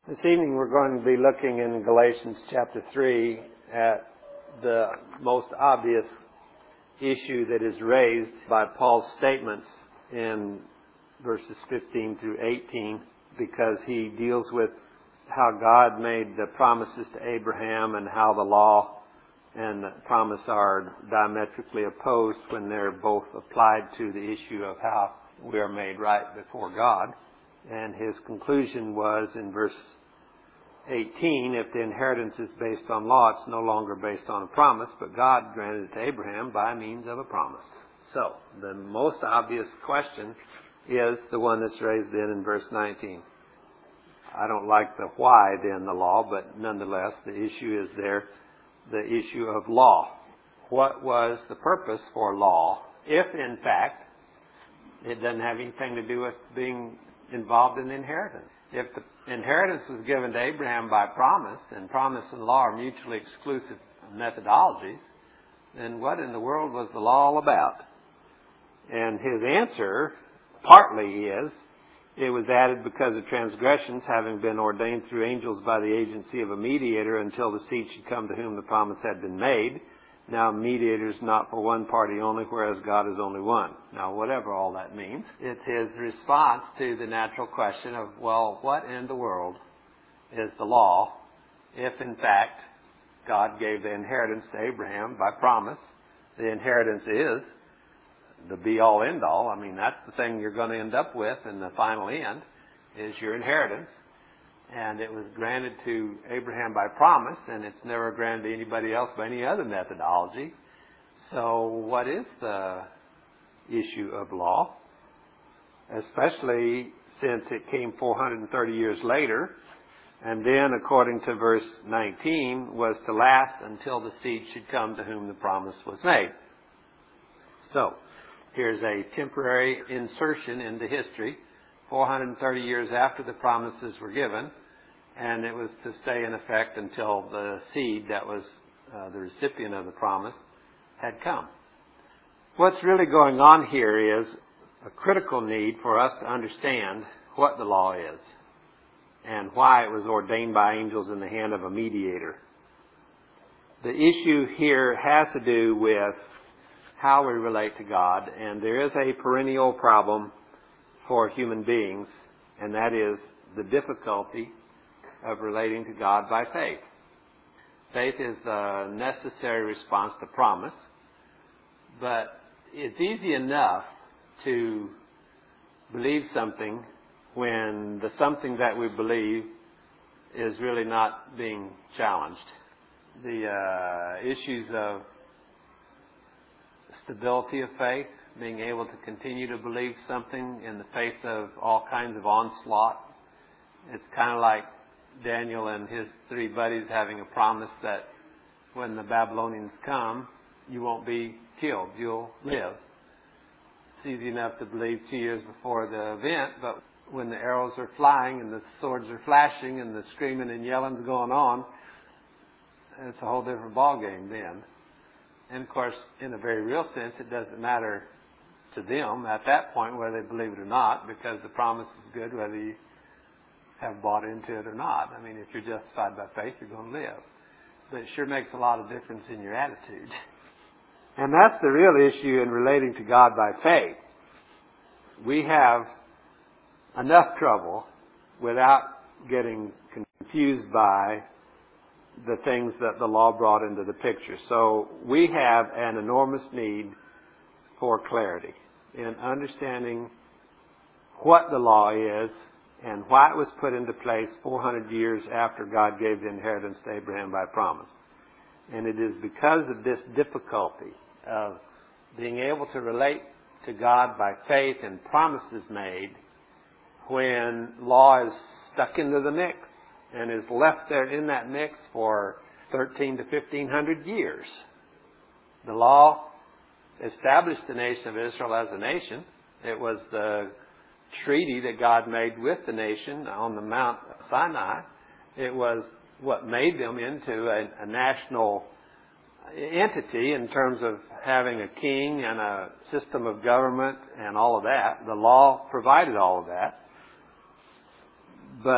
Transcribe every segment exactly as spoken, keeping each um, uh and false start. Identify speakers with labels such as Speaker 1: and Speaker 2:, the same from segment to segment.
Speaker 1: This evening we're going to be looking in Galatians chapter three at the most obvious issue that is raised by Paul's statements in verses fifteen through eighteen, because he deals with how God made the promises to Abraham and how the law and the promise are diametrically opposed when they're both applied to the issue of how we are made right before God. And his conclusion was in verse eighteen, if the inheritance is based on law, it's no longer based on a promise, but God granted it to Abraham by means of a promise. So, the most obvious question is the one that's raised then in verse nineteen. I don't like the why then the law, but nonetheless the issue is there, the issue of law. What was the purpose for law if in fact it doesn't have anything to do with being involved in the inheritance? If the inheritance was given to Abraham by promise, and promise and law are mutually exclusive methodologies, then what in the world was the law all about? And his answer partly is, it was added because of transgressions having been ordained through angels by the agency of a mediator until the seed should come to whom the promise had been made. Now, mediator is not for one party only, whereas God is only one. Now, whatever all that means, it's his response to the natural question of, well, what in the world is the law if, in fact, God gave the inheritance to Abraham by promise? The inheritance is the be-all, end-all. I mean, that's the thing you're going to end up with in the final end, is your inheritance. And it was granted to Abraham by promise, and it's never granted to anybody else by any other methodology. So what is the issue of law? Especially since it came four hundred thirty years later, and then, according to verse nineteen, was to last until the seed should come to whom the promise was made. So, here's a temporary insertion into history, four hundred thirty years after the promises were given, and it was to stay in effect until the seed that was uh, the recipient of the promise had come. What's really going on here is a critical need for us to understand what the law is and why it was ordained by angels in the hand of a mediator. The issue here has to do with how we relate to God, and there is a perennial problem for human beings, and that is the difficulty of relating to God by faith. Faith is the necessary response to promise, but it's easy enough to believe something when the something that we believe is really not being challenged. The uh, issues of stability of faith, being able to continue to believe something in the face of all kinds of onslaught. It's kind of like Daniel and his three buddies having a promise that when the Babylonians come, you won't be killed, you'll live. It's easy enough to believe two years before the event, but when the arrows are flying and the swords are flashing and the screaming and yelling's going on, it's a whole different ballgame then. And of course, in a very real sense, it doesn't matter to them at that point whether they believe it or not, because the promise is good whether you have bought into it or not. I mean, if you're justified by faith, you're going to live. But it sure makes a lot of difference in your attitude. And that's the real issue in relating to God by faith. We have enough trouble without getting confused by the things that the law brought into the picture. So we have an enormous need for clarity in understanding what the law is and why it was put into place four hundred years after God gave the inheritance to Abraham by promise. And it is because of this difficulty of being able to relate to God by faith and promises made when law is stuck into the mix and is left there in that mix for thirteen to fifteen hundred years. The law established the nation of Israel as a nation. It was the treaty that God made with the nation on the Mount Sinai. It was what made them into a, a national entity in terms of having a king and a system of government and all of that. The law provided all of that. But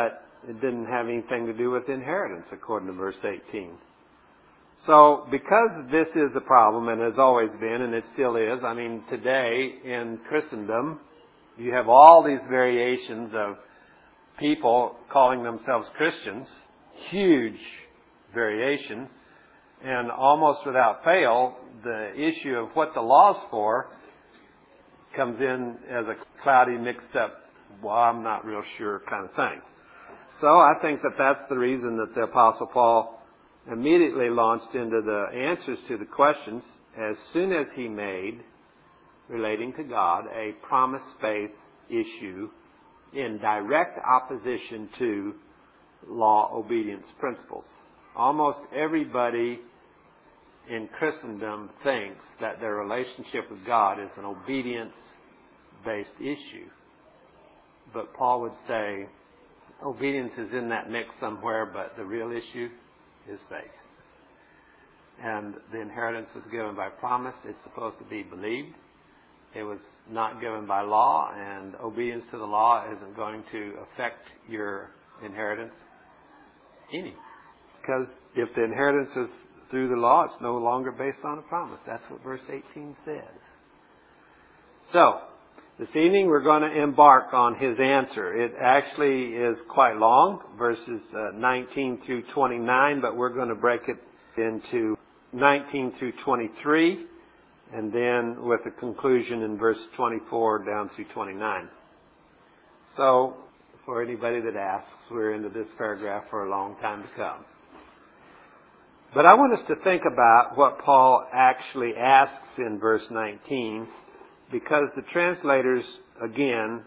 Speaker 1: it didn't have anything to do with inheritance, according to verse eighteen. So, because this is the problem, and has always been, and it still is, I mean, today in Christendom, you have all these variations of people calling themselves Christians, huge variations, and almost without fail, the issue of what the law's for comes in as a cloudy, mixed up, well, I'm not real sure kind of thing. So I think that that's the reason that the Apostle Paul immediately launched into the answers to the questions as soon as he made, relating to God, a promise faith issue in direct opposition to law obedience principles. Almost everybody in Christendom thinks that their relationship with God is an obedience-based issue. But Paul would say obedience is in that mix somewhere, but the real issue is faith. And the inheritance was given by promise. It's supposed to be believed. It was not given by law, and obedience to the law isn't going to affect your inheritance any. Because if the inheritance is through the law, it's no longer based on a promise. That's what verse eighteen says. So, this evening we're going to embark on his answer. It actually is quite long, verses uh, nineteen through twenty-nine, but we're going to break it into nineteen through twenty-three, and then with a conclusion in verse twenty-four down through twenty-nine. So, for anybody that asks, we're into this paragraph for a long time to come. But I want us to think about what Paul actually asks in verse nineteen, because the translators, again,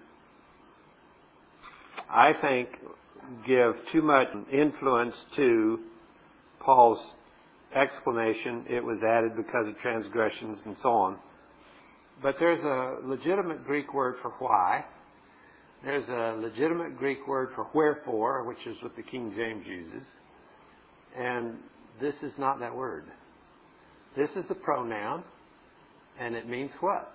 Speaker 1: I think, give too much influence to Paul's explanation. It was added because of transgressions and so on. But there's a legitimate Greek word for why. There's a legitimate Greek word for wherefore, which is what the King James uses. And this is not that word. This is a pronoun, and it means what?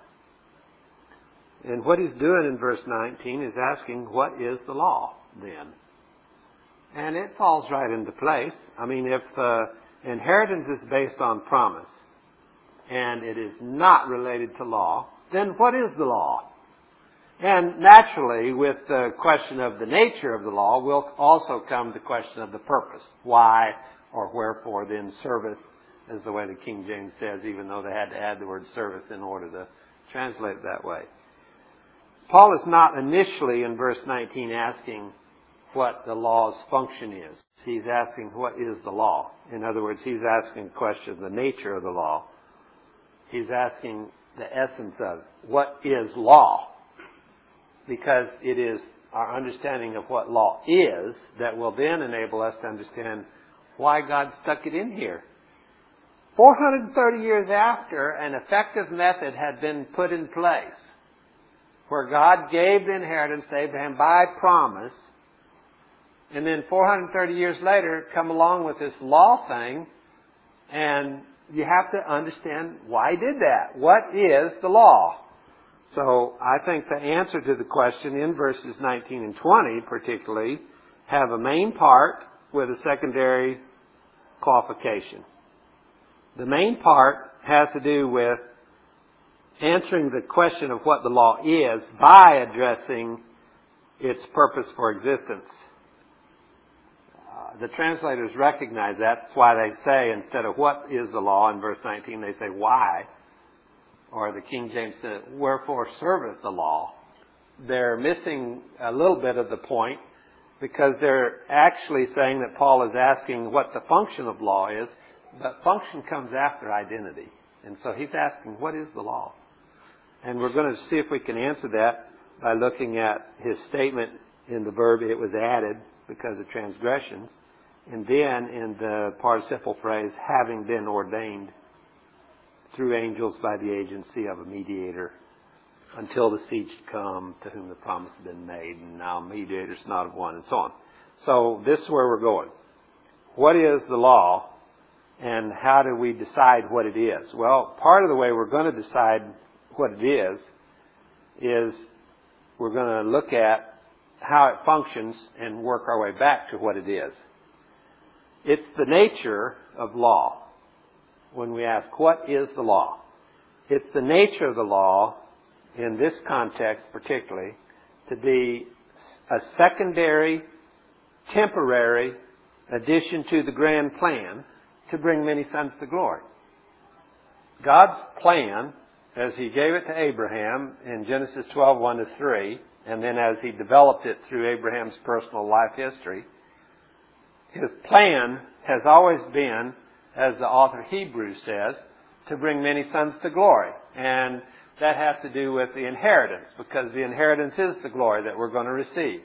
Speaker 1: And what he's doing in verse nineteen is asking, what is the law then? And it falls right into place. I mean, if uh, inheritance is based on promise, and it is not related to law, then what is the law? And naturally, with the question of the nature of the law, will also come the question of the purpose. Why or wherefore then serveth, is the way the King James says, even though they had to add the word serveth in order to translate it that way. Paul is not initially in verse nineteen asking what the law's function is. He's asking what is the law. In other words, he's asking a question of the nature of the law. He's asking the essence of it. What is law? Because it is our understanding of what law is that will then enable us to understand why God stuck it in here. four hundred thirty years after an effective method had been put in place, where God gave the inheritance to Abraham by promise, and then four hundred thirty years later come along with this law thing, and you have to understand why he did that. What is the law? So I think the answer to the question in verses nineteen and twenty particularly have a main part with a secondary qualification. The main part has to do with answering the question of what the law is by addressing its purpose for existence. Uh, the translators recognize that. That's why they say, instead of what is the law in verse nineteen, they say why. Or the King James says, wherefore serveth the law. They're missing a little bit of the point, because they're actually saying that Paul is asking what the function of law is, but function comes after identity. And so he's asking, what is the law? And we're going to see if we can answer that by looking at his statement in the verb, it was added because of transgressions, and then in the participle phrase, having been ordained through angels by the agency of a mediator, until the seed should come to whom the promise had been made, and now mediators not of one, and so on. So this is where we're going. What is the law, and how do we decide what it is? Well, part of the way we're going to decide what it is, is we're going to look at how it functions and work our way back to what it is. It's the nature of law. When we ask, what is the law? It's the nature of the law, in this context particularly, to be a secondary, temporary addition to the grand plan to bring many sons to glory. God's plan, as He gave it to Abraham in Genesis twelve, one to three, and then as He developed it through Abraham's personal life history, His plan has always been, as the author of Hebrews says, to bring many sons to glory. And that has to do with the inheritance, because the inheritance is the glory that we're going to receive.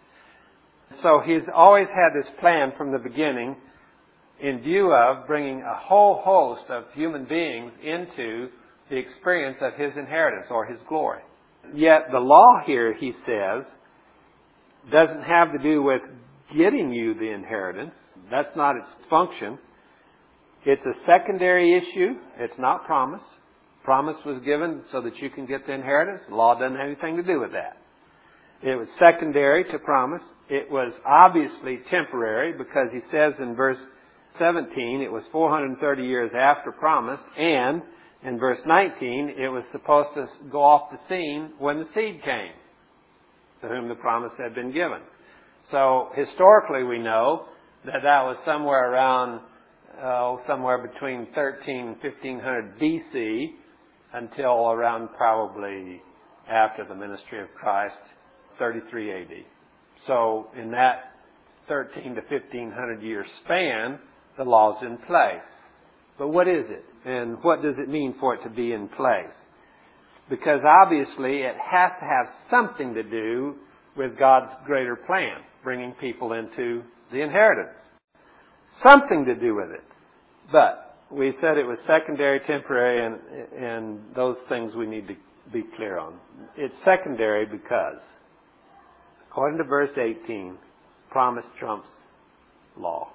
Speaker 1: So He's always had this plan from the beginning in view of bringing a whole host of human beings into the experience of His inheritance or His glory. Yet the law here, he says, doesn't have to do with getting you the inheritance. That's not its function. It's a secondary issue. It's not promise. Promise was given so that you can get the inheritance. The law doesn't have anything to do with that. It was secondary to promise. It was obviously temporary, because he says in verse seventeen, it was four hundred thirty years after promise, and in verse nineteen, it was supposed to go off the scene when the seed came, to whom the promise had been given. So historically we know that that was somewhere around, oh, somewhere between thirteen and fifteen hundred B C until around probably after the ministry of Christ, thirty-three A D. So in that thirteen to fifteen hundred year span, the law's in place. But what is it? And what does it mean for it to be in place? Because obviously it has to have something to do with God's greater plan, bringing people into the inheritance. Something to do with it. But we said it was secondary, temporary, and, and those things we need to be clear on. It's secondary because, according to verse eighteen, promise trumps law.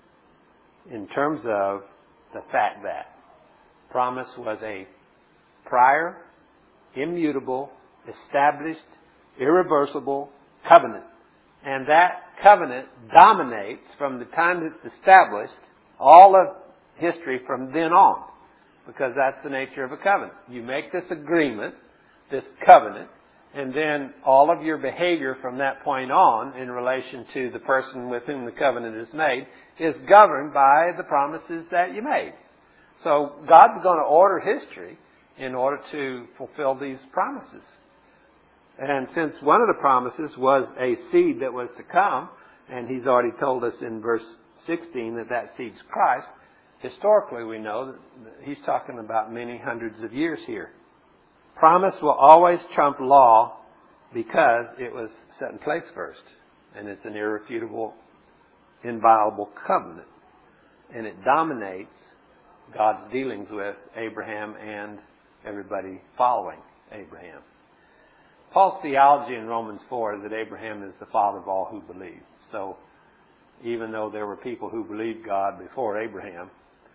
Speaker 1: In terms of the fact that promise was a prior, immutable, established, irreversible covenant. And that covenant dominates from the time it's established all of history from then on. Because that's the nature of a covenant. You make this agreement, this covenant, and then all of your behavior from that point on in relation to the person with whom the covenant is made is governed by the promises that you made. So God's going to order history in order to fulfill these promises. And since one of the promises was a seed that was to come, and He's already told us in verse sixteen that that seed's Christ, historically we know that He's talking about many hundreds of years here. Promise will always trump law because it was set in place first. And it's an irrefutable, inviolable covenant. And it dominates God's dealings with Abraham and everybody following Abraham. Paul's theology in Romans four is that Abraham is the father of all who believe. So even though there were people who believed God before Abraham,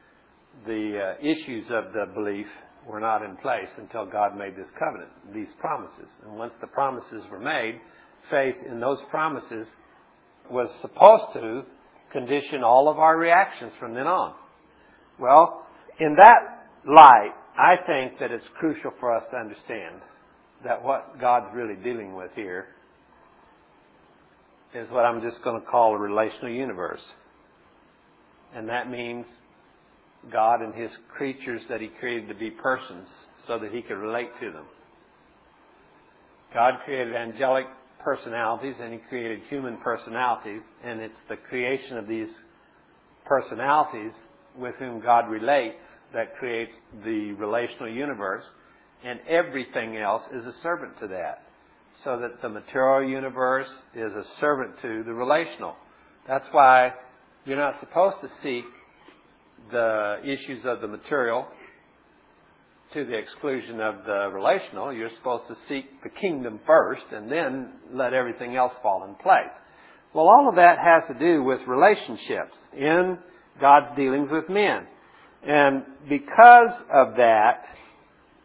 Speaker 1: the uh, issues of the belief were not in place until God made this covenant, these promises. And once the promises were made, faith in those promises was supposed to condition all of our reactions from then on. Well, in that light, I think that it's crucial for us to understand that what God's really dealing with here is what I'm just going to call a relational universe. And that means God and His creatures that He created to be persons so that He could relate to them. God created angelic personalities and He created human personalities, and it's the creation of these personalities with whom God relates that creates the relational universe, and everything else is a servant to that. So that the material universe is a servant to the relational. That's why you're not supposed to seek the issues of the material to the exclusion of the relational. You're supposed to seek the kingdom first and then let everything else fall in place. Well, all of that has to do with relationships in God's dealings with men. And because of that,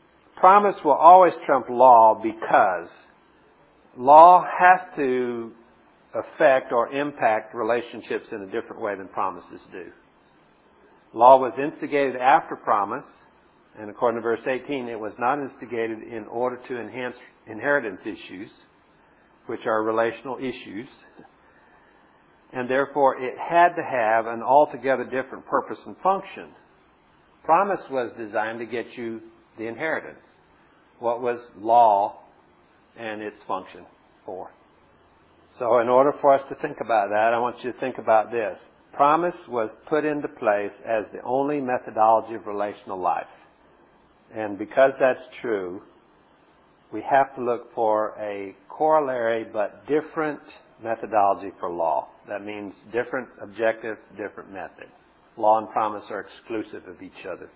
Speaker 1: promise will always trump law, because law has to affect or impact relationships in a different way than promises do. Law was instigated after promise, and according to verse eighteen, it was not instigated in order to enhance inheritance issues, which are relational issues, and therefore it had to have an altogether different purpose and function. Promise was designed to get you the inheritance. What was law and its function for? So in order for us to think about that, I want you to think about this. Promise was put into place as the only methodology of relational life. And because that's true, we have to look for a corollary but different methodology for law. That means different objective, different method. Law and promise are exclusive of each other.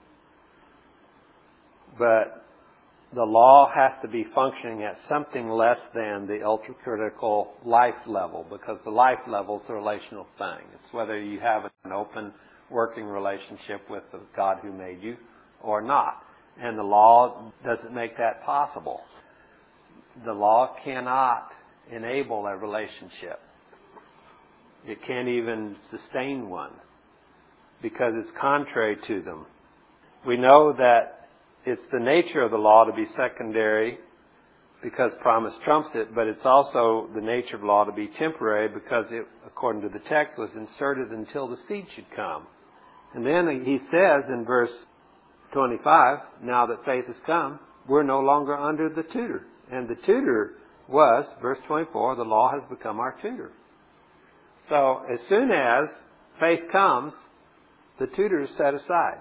Speaker 1: But the law has to be functioning at something less than the ultra-critical life level, because the life level is a relational thing. It's whether you have an open working relationship with the God who made you or not. And the law doesn't make that possible. The law cannot enable a relationship. It can't even sustain one because it's contrary to them. We know that it's the nature of the law to be secondary because promise trumps it, but it's also the nature of law to be temporary because it, according to the text, was inserted until the seed should come. And then he says in verse twenty-five, now that faith has come, we're no longer under the tutor. And the tutor was, verse twenty-four, the law has become our tutor. So as soon as faith comes, the tutor is set aside.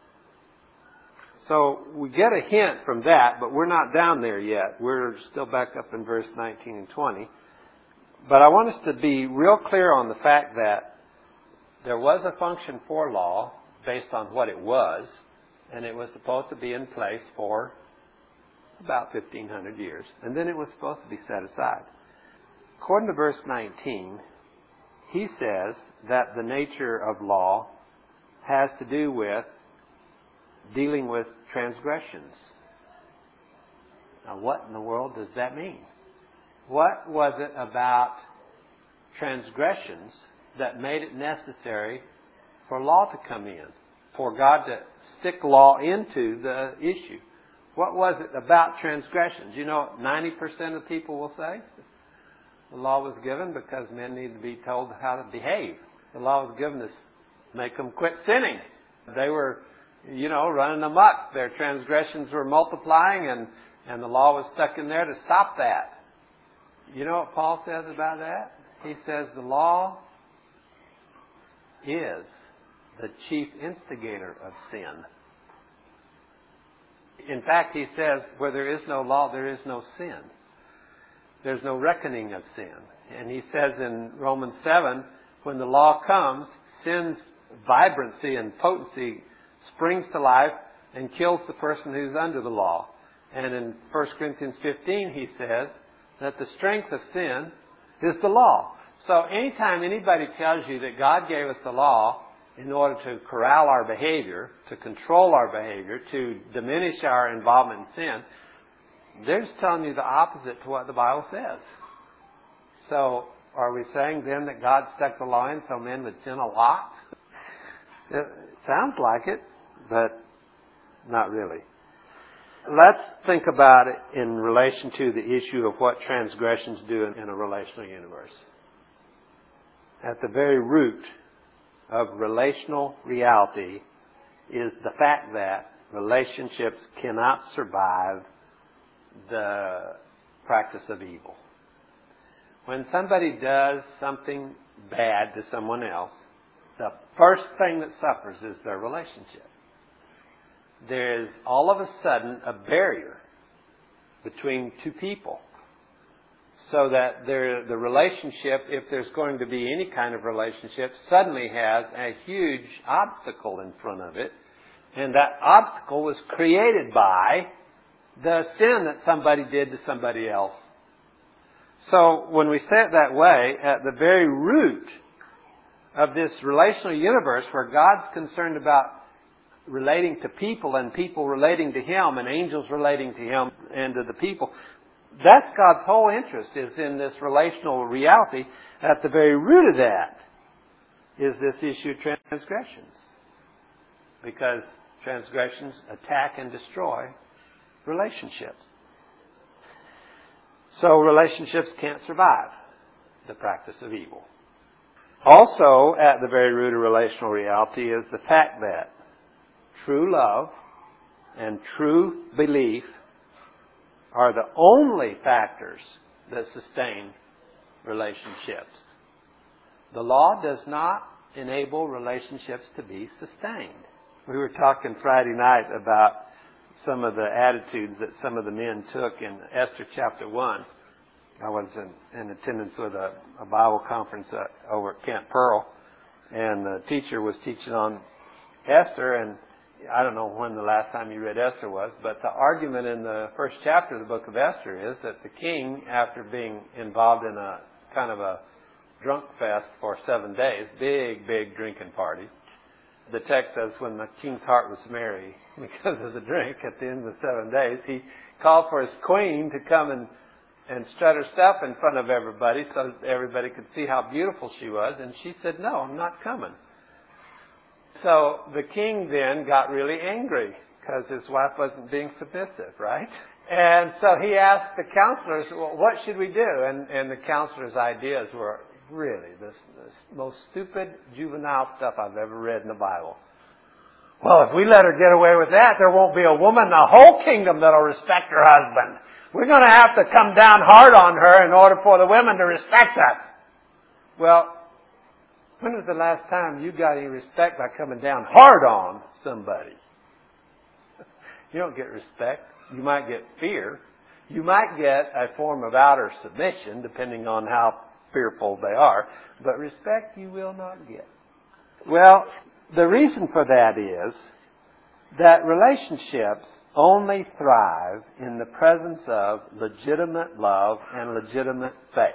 Speaker 1: So we get a hint from that, but we're not down there yet. We're still back up in verse nineteen and twenty. But I want us to be real clear on the fact that there was a function for law based on what it was, and it was supposed to be in place for about fifteen hundred years. And then it was supposed to be set aside. According to verse nineteen, he says that the nature of law has to do with dealing with transgressions. Now, what in the world does that mean? What was it about transgressions that made it necessary for law to come in, for God to stick law into the issue? What was it about transgressions? You know, ninety percent of people will say the law was given because men need to be told how to behave. The law was given to make them quit sinning. They were, you know, running amok. Their transgressions were multiplying, and, and the law was stuck in there to stop that. You know what Paul says about that? He says the law is the chief instigator of sin. In fact, he says, where there is no law, there is no sin. There's no reckoning of sin. And he says in Romans seven, when the law comes, sin's vibrancy and potency springs to life and kills the person who's under the law. And in First Corinthians fifteen, he says that the strength of sin is the law. So anytime anybody tells you that God gave us the law in order to corral our behavior, to control our behavior, to diminish our involvement in sin, they're just telling you the opposite to what the Bible says. So are we saying then that God stuck the law in so men would sin a lot? It sounds like it, but not really. Let's think about it in relation to the issue of what transgressions do in a relational universe. At the very root of relational reality is the fact that relationships cannot survive the practice of evil. When somebody does something bad to someone else, the first thing that suffers is their relationship. There's all of a sudden a barrier between two people, so that there, the relationship, if there's going to be any kind of relationship, suddenly has a huge obstacle in front of it. And that obstacle was created by the sin that somebody did to somebody else. So when we say it that way, at the very root of this relational universe where God's concerned about relating to people and people relating to Him and angels relating to Him and to the people, That's God's whole interest, is in this relational reality. At the very root of that is this issue of transgressions. Because transgressions attack and destroy relationships. So relationships can't survive the practice of evil. Also, at the very root of relational reality is the fact that true love and true belief are the only factors that sustain relationships. The law does not enable relationships to be sustained. We were talking Friday night about some of the attitudes that some of the men took in Esther chapter one. I was in, in attendance with a, a Bible conference uh, over at Camp Pearl, and the teacher was teaching on Esther, and I don't know when the last time you read Esther was, but the argument in the first chapter of the book of Esther is that the king, after being involved in a kind of a drunk fest for seven days, big, big drinking party, the text says when the king's heart was merry because of the drink at the end of the seven days, he called for his queen to come and, and strut her stuff in front of everybody so that everybody could see how beautiful she was. And she said, no, I'm not coming. So the king then got really angry because his wife wasn't being submissive, right? And so he asked the counselors, well, what should we do? And, and the counselors' ideas were really the most stupid juvenile stuff I've ever read in the Bible. Well, if we let her get away with that, there won't be a woman in the whole kingdom that'll respect her husband. We're going to have to come down hard on her in order for the women to respect us. Well, when was the last time you got any respect by coming down hard on somebody? You don't get respect. You might get fear. You might get a form of outer submission, depending on how fearful they are. But respect you will not get. Well, the reason for that is that relationships only thrive in the presence of legitimate love and legitimate faith.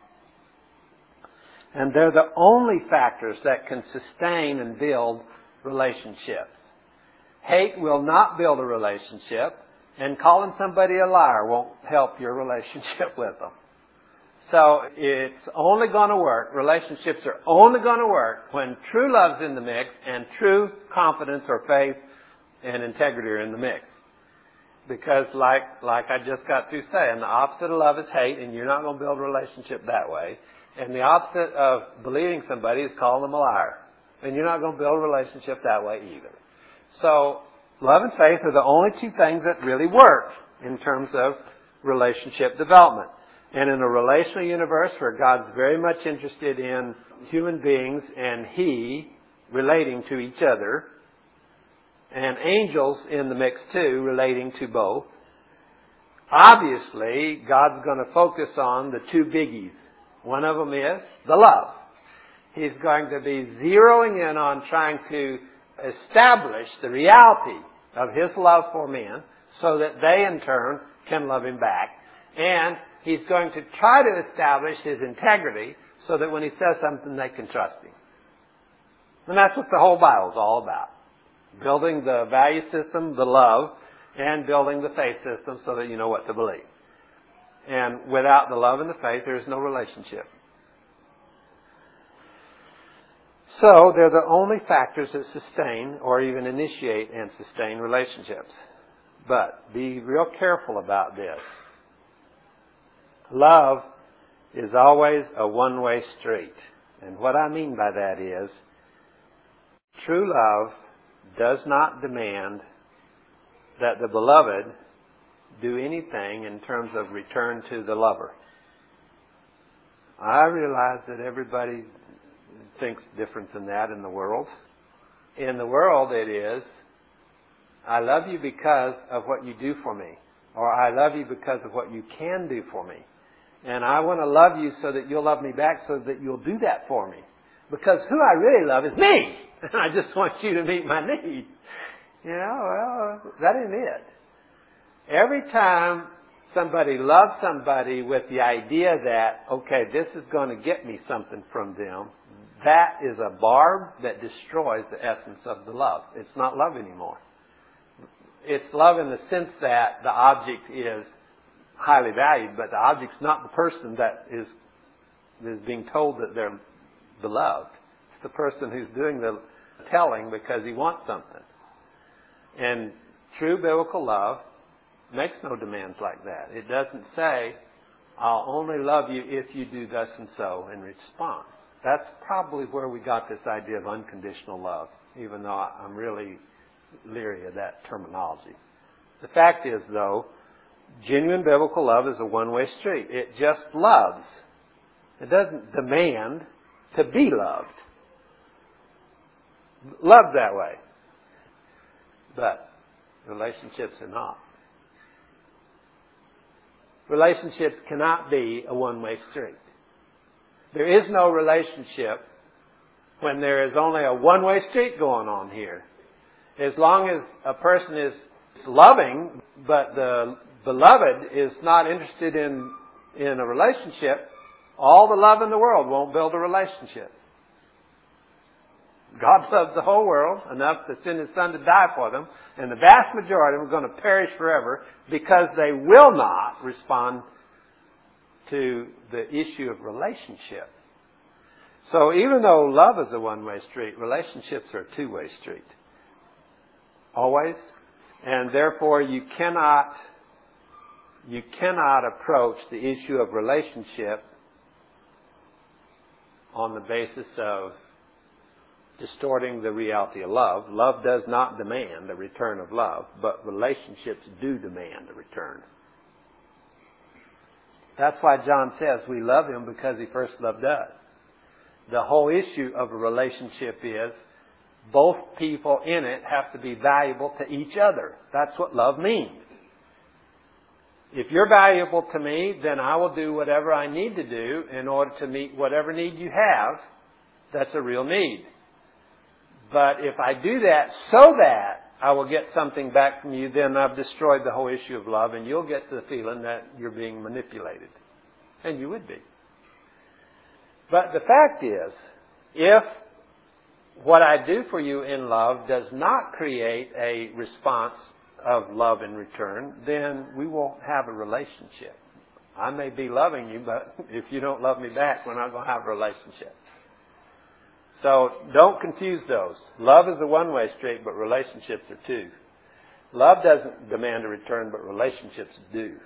Speaker 1: And they're the only factors that can sustain and build relationships. Hate will not build a relationship, and calling somebody a liar won't help your relationship with them. So it's only going to work, relationships are only going to work when true love's in the mix and true confidence or faith and integrity are in the mix. Because like, like I just got through saying, the opposite of love is hate, and you're not going to build a relationship that way. And the opposite of believing somebody is calling them a liar. And you're not going to build a relationship that way either. So love and faith are the only two things that really work in terms of relationship development. And in a relational universe where God's very much interested in human beings and He relating to each other, and angels in the mix too, relating to both, obviously God's going to focus on the two biggies. One of them is the love. He's going to be zeroing in on trying to establish the reality of His love for men so that they in turn can love Him back. And He's going to try to establish His integrity so that when He says something, they can trust Him. And that's what the whole Bible is all about. Building the value system, the love, and building the faith system so that you know what to believe. And without the love and the faith, there is no relationship. So they're the only factors that sustain or even initiate and sustain relationships. But be real careful about this. Love is always a one-way street. And what I mean by that is, true love does not demand that the beloved do anything in terms of return to the lover. I realize that everybody thinks different than that in the world. In the world it is, I love you because of what you do for me. Or I love you because of what you can do for me. And I want to love you so that you'll love me back so that you'll do that for me. Because who I really love is me. And I just want you to meet my needs. You know, well, that isn't it. Every time somebody loves somebody with the idea that, okay, this is going to get me something from them, that is a barb that destroys the essence of the love. It's not love anymore. It's love in the sense that the object is highly valued, but the object's not the person that is is being told that they're beloved. It's the person who's doing the telling because he wants something. And true biblical love makes no demands like that. It doesn't say, I'll only love you if you do thus and so in response. That's probably where we got this idea of unconditional love, even though I'm really leery of that terminology. The fact is, though, genuine biblical love is a one-way street. It just loves. It doesn't demand to be loved. Love that way. But relationships are not. Relationships cannot be a one-way street. There is no relationship when there is only a one-way street going on here. As long as a person is loving, but the beloved is not interested in, in a relationship, all the love in the world won't build a relationship. God loves the whole world enough to send His Son to die for them, and the vast majority of them are going to perish forever because they will not respond to the issue of relationship. So even though love is a one-way street, relationships are a two-way street. Always. And therefore you cannot, you cannot approach the issue of relationship on the basis of distorting the reality of love. Love does not demand a return of love, but relationships do demand a return. That's why John says we love Him because He first loved us. The whole issue of a relationship is both people in it have to be valuable to each other. That's what love means. If you're valuable to me, then I will do whatever I need to do in order to meet whatever need you have. That's a real need. But if I do that so that I will get something back from you, then I've destroyed the whole issue of love, and you'll get the feeling that you're being manipulated. And you would be. But the fact is, if what I do for you in love does not create a response of love in return, then we won't have a relationship. I may be loving you, but if you don't love me back, we're not going to have a relationship. So don't confuse those. Love is a one-way street, but relationships are two. Love doesn't demand a return, but relationships do.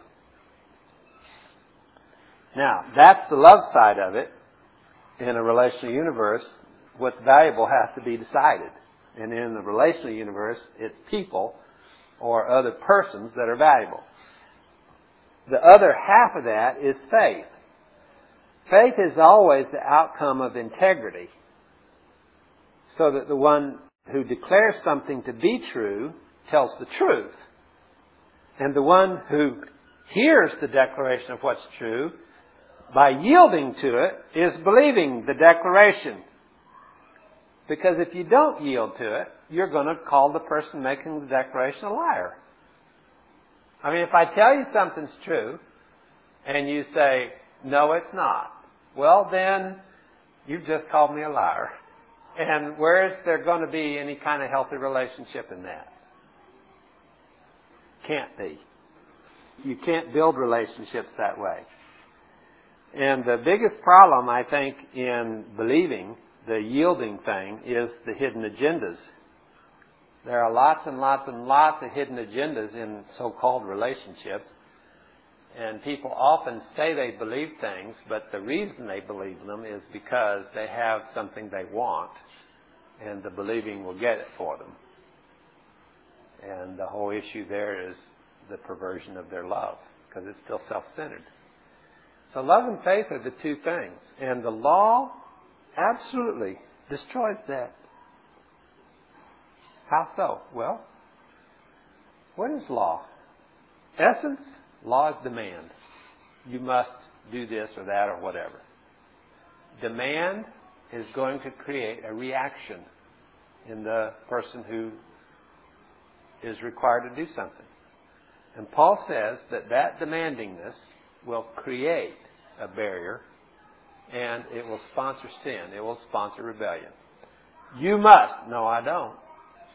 Speaker 1: Now, that's the love side of it. In a relational universe, what's valuable has to be decided. And in the relational universe, it's people or other persons that are valuable. The other half of that is faith. Faith is always the outcome of integrity. So that the one who declares something to be true tells the truth. And the one who hears the declaration of what's true, by yielding to it, is believing the declaration. Because if you don't yield to it, you're going to call the person making the declaration a liar. I mean, if I tell you something's true, and you say, no, it's not, well, then you've just called me a liar. And where is there going to be any kind of healthy relationship in that? Can't be. You can't build relationships that way. And the biggest problem, I think, in believing, the yielding thing, is the hidden agendas. There are lots and lots and lots of hidden agendas in so-called relationships. And people often say they believe things, but the reason they believe them is because they have something they want, and the believing will get it for them. And the whole issue there is the perversion of their love, because it's still self-centered. So love and faith are the two things. And the law absolutely destroys that. How so? Well, what is law? Essence, law is demand. You must do this or that or whatever. Demand is going to create a reaction in the person who is required to do something. And Paul says that that demandingness will create a barrier, and it will sponsor sin. It will sponsor rebellion. You must. No, I don't.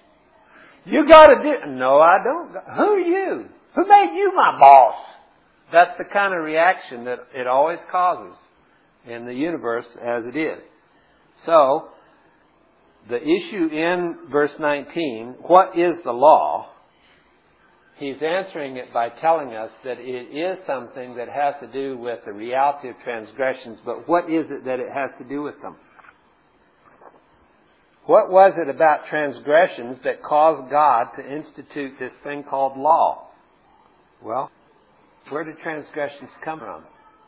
Speaker 1: You got to do. No, I don't. Who are you? Who made you my boss? That's the kind of reaction that it always causes in the universe as it is. So, the issue in verse nineteen, what is the law? He's answering it by telling us that it is something that has to do with the reality of transgressions, but what is it that it has to do with them? What was it about transgressions that caused God to institute this thing called law? Well, where did transgressions come from?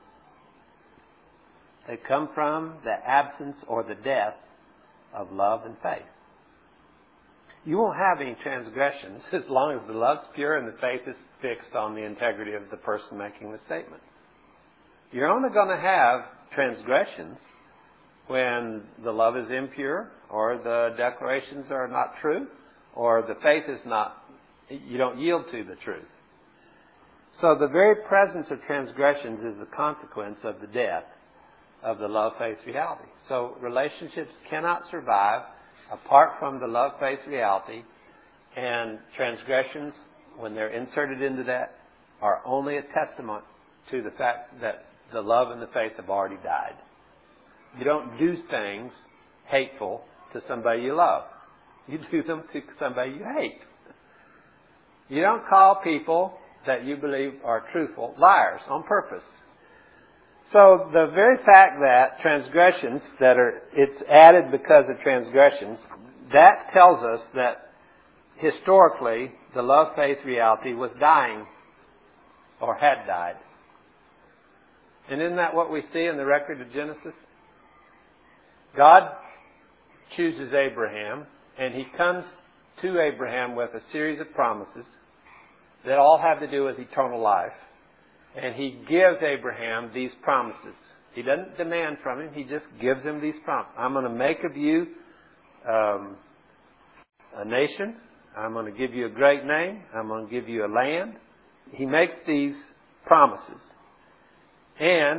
Speaker 1: They come from the absence or the death of love and faith. You won't have any transgressions as long as the love's pure and the faith is fixed on the integrity of the person making the statement. You're only going to have transgressions when the love is impure, or the declarations are not true, or the faith is not, you don't yield to the truth. So the very presence of transgressions is a consequence of the death of the love-faith reality. So relationships cannot survive apart from the love-faith reality, and transgressions, when they're inserted into that, are only a testament to the fact that the love and the faith have already died. You don't do things hateful to somebody you love. You do them to somebody you hate. You don't call people that you believe are truthful liars on purpose. So the very fact that transgressions that are, it's added because of transgressions, that tells us that historically the love-faith reality was dying or had died. And isn't that what we see in the record of Genesis? God chooses Abraham, and He comes to Abraham with a series of promises that all have to do with eternal life. And He gives Abraham these promises. He doesn't demand from him. He just gives him these promises. I'm going to make of you um, a nation. I'm going to give you a great name. I'm going to give you a land. He makes these promises. And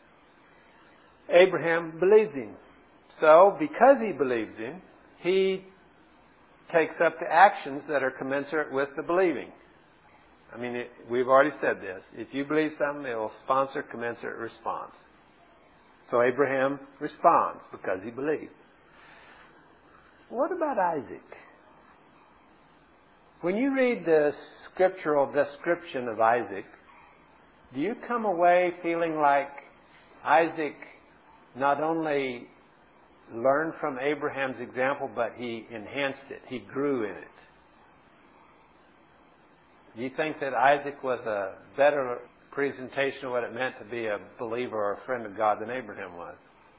Speaker 1: Abraham believes Him. So, because he believes Him, he takes up the actions that are commensurate with the believing. I mean, it, we've already said this. If you believe something, it will sponsor commensurate response. So Abraham responds because he believed. What about Isaac? When you read the scriptural description of Isaac, do you come away feeling like Isaac not only learned from Abraham's example, but he enhanced it, he grew in it? Do you think that Isaac was a better presentation of what it meant to be a believer or a friend of God than Abraham was?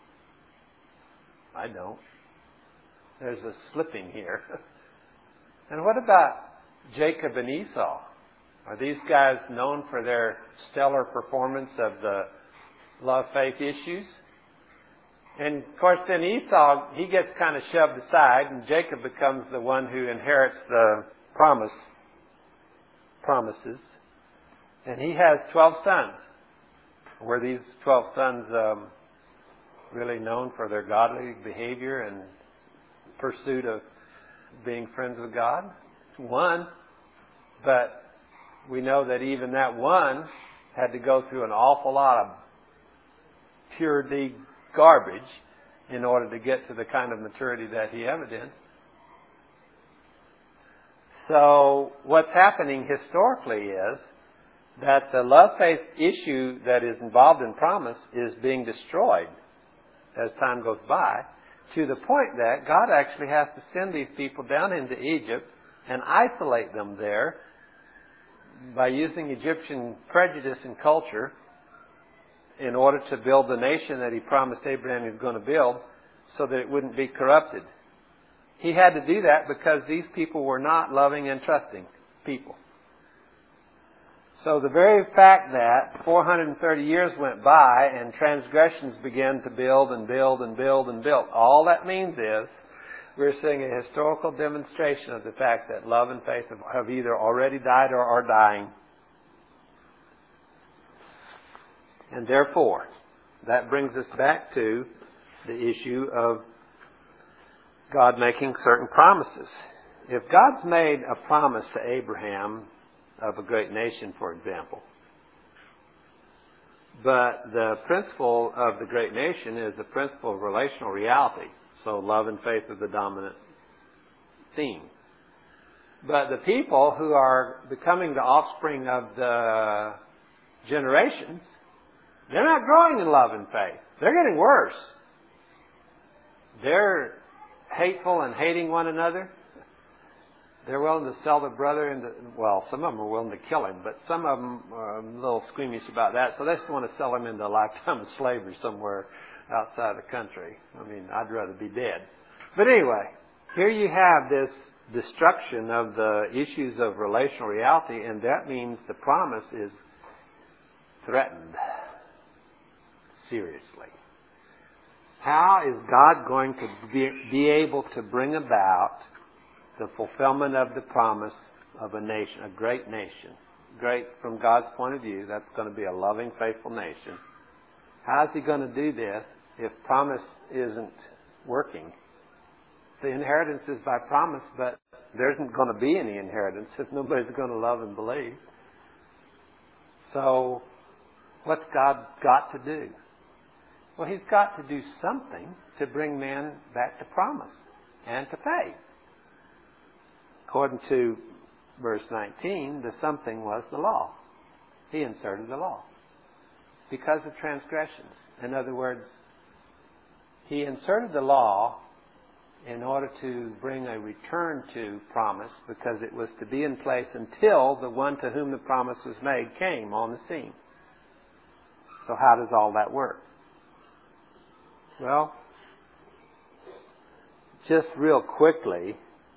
Speaker 1: I don't. There's a slipping here. And what about Jacob and Esau? Are these guys known for their stellar performance of the love-faith issues? And of course then Esau, he gets kind of shoved aside, and Jacob becomes the one who inherits the promise promises. And he has twelve sons. Were these twelve sons um, really known for their godly behavior and pursuit of being friends with God? One. But we know that even that one had to go through an awful lot of pure D garbage in order to get to the kind of maturity that he evidenced. So what's happening historically is that the love-faith issue that is involved in promise is being destroyed as time goes by, to the point that God actually has to send these people down into Egypt and isolate them there by using Egyptian prejudice and culture in order to build the nation that He promised Abraham He was going to build, so that it wouldn't be corrupted. He had to do that because these people were not loving and trusting people. So the very fact that four hundred thirty years went by and transgressions began to build and build and build and build, all that means is we're seeing a historical demonstration of the fact that love and faith have either already died or are dying. And therefore, that brings us back to the issue of God making certain promises. If God's made a promise to Abraham of a great nation, for example, But the principle of the great nation is the principle of relational reality. So love and faith are the dominant theme. But the people who are becoming the offspring of the generations, they're not growing in love and faith. They're getting worse. They're hateful and hating one another. They're willing to sell their brother into, well, some of them are willing to kill him, but some of them are a little squeamish about that, so they just want to sell him into a lifetime of slavery somewhere outside the country. I mean, I'd rather be dead. But anyway, here you have this destruction of the issues of relational reality, and that means the promise is threatened seriously. How is God going to be, be able to bring about the fulfillment of the promise of a nation, a great nation? Great from God's point of view, that's going to be a loving, faithful nation. How is He going to do this if promise isn't working? The inheritance is by promise, but there isn't going to be any inheritance if nobody's going to love and believe. So, what's God got to do? Well, He's got to do something to bring men back to promise and to faith. According to verse nineteen, the something was the law. He inserted the law because of transgressions. In other words, He inserted the law in order to bring a return to promise, because it was to be in place until the one to whom the promise was made came on the scene. So how does all that work? Well, just real quickly,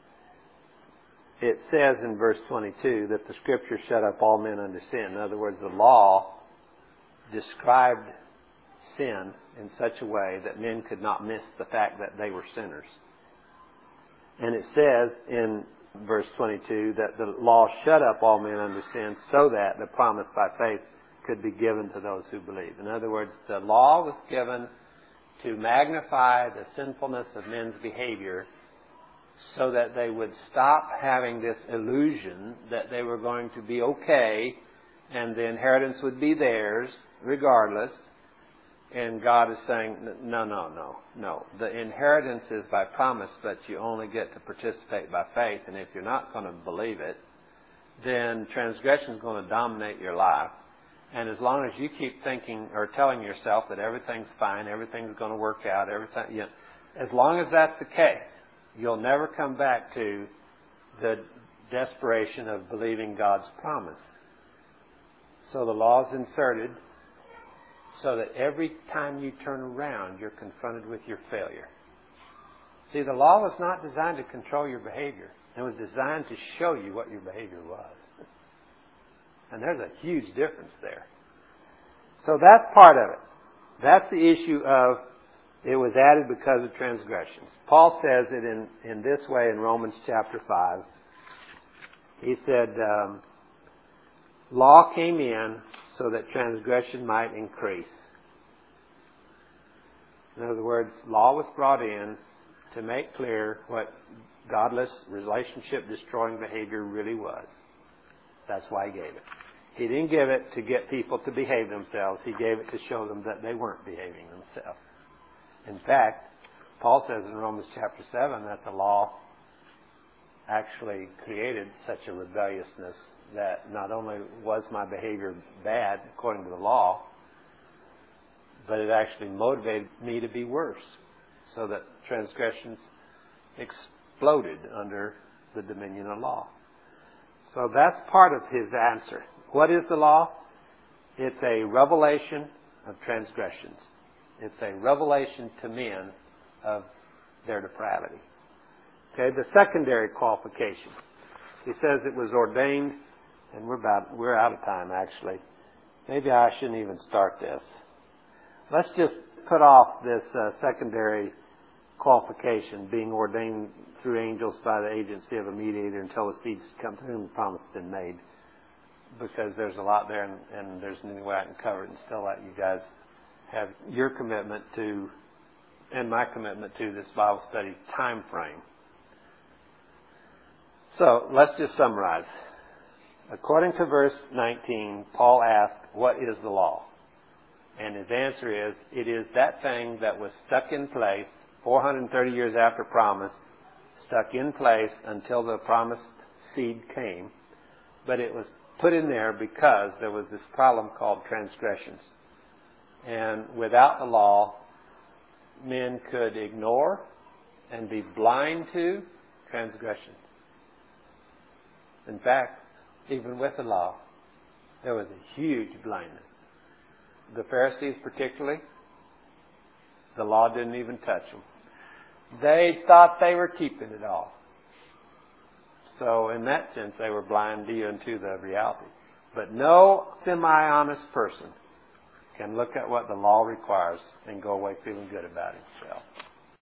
Speaker 1: it says in verse twenty-two that the Scripture shut up all men under sin. In other words, the law described sin in such a way that men could not miss the fact that they were sinners. And it says in verse twenty-two that the law shut up all men under sin so that the promise by faith could be given to those who believe. In other words, the law was given to magnify the sinfulness of men's behavior so that they would stop having this illusion that they were going to be okay and the inheritance would be theirs regardless. And God is saying, no, no, no, no. The inheritance is by promise, but you only get to participate by faith. And if you're not going to believe it, then transgression is going to dominate your life. And as long as you keep thinking or telling yourself that everything's fine, everything's going to work out, everything, you know, as long as that's the case, you'll never come back to the desperation of believing God's promise. So the law is inserted so that every time you turn around, you're confronted with your failure. See, the law was not designed to control your behavior. It was designed to show you what your behavior was. And there's a huge difference there. So that's part of it. That's the issue of it was added because of transgressions. Paul says it in, in this way in Romans chapter five. He said, um, law came in so that transgression might increase. In other words, law was brought in to make clear what godless, relationship-destroying behavior really was. That's why He gave it. He didn't give it to get people to behave themselves. He gave it to show them that they weren't behaving themselves. In fact, Paul says in Romans chapter seven that the law actually created such a rebelliousness that not only was my behavior bad according to the law, but it actually motivated me to be worse, so that transgressions exploded under the dominion of law. So that's part of his answer. What is the law? It's a revelation of transgressions. It's a revelation to men of their depravity. Okay, the secondary qualification. He says it was ordained, and we're about we're out of time actually. Maybe I shouldn't even start this. Let's just put off this uh, secondary qualification, being ordained through angels by the agency of a mediator until the seeds come to whom the promise has been made. Because there's a lot there, and, and there's no way I can cover it and still let you guys have your commitment to, and my commitment to this Bible study time frame. So let's just summarize. According to verse nineteen, Paul asked, what is the law? And his answer is, it is that thing that was stuck in place four hundred thirty years after promise, stuck in place until the promised seed came. But it was put in there because there was this problem called transgressions. And without the law, men could ignore and be blind to transgressions. In fact, even with the law, there was a huge blindness. The Pharisees particularly, the law didn't even touch them. They thought they were keeping it all. So in that sense, they were blind even to the reality. But no semi-honest person can look at what the law requires and go away feeling good about himself.